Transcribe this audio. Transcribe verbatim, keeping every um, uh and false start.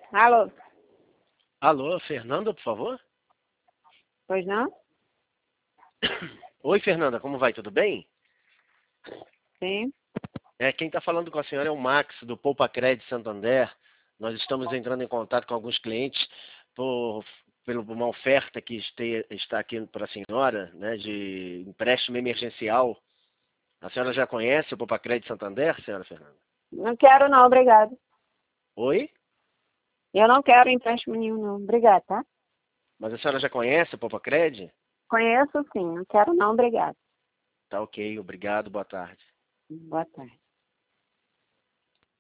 Alô? Alô, Fernanda, por favor? Pois não? Oi, Fernanda, como vai? Tudo bem? Sim. É, quem está falando com a senhora é o Max, do Poupa Cred Santander. Nós estamos entrando em contato com alguns clientes por, por uma oferta que este, está aqui para a senhora, né, de empréstimo emergencial. A senhora já conhece o Poupa Cred Santander, senhora Fernanda? Não quero não, obrigado. Oi? Eu não quero empréstimo nenhum não. Obrigado, tá? Mas a senhora já conhece o Poupa Cred? Conheço sim, não quero não, obrigado. Tá ok, obrigado, boa tarde. Boa tarde.